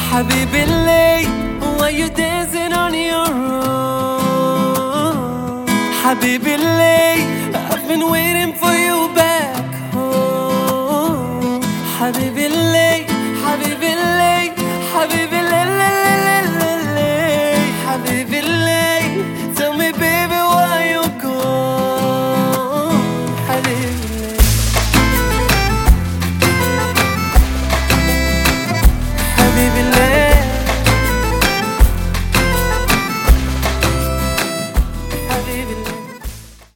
حبيبي اللي why you dancing on your own. حبيبي اللي I've been waiting for you back home. حبيبي اللي حبيبي اللي حبيبي اللي حبيبي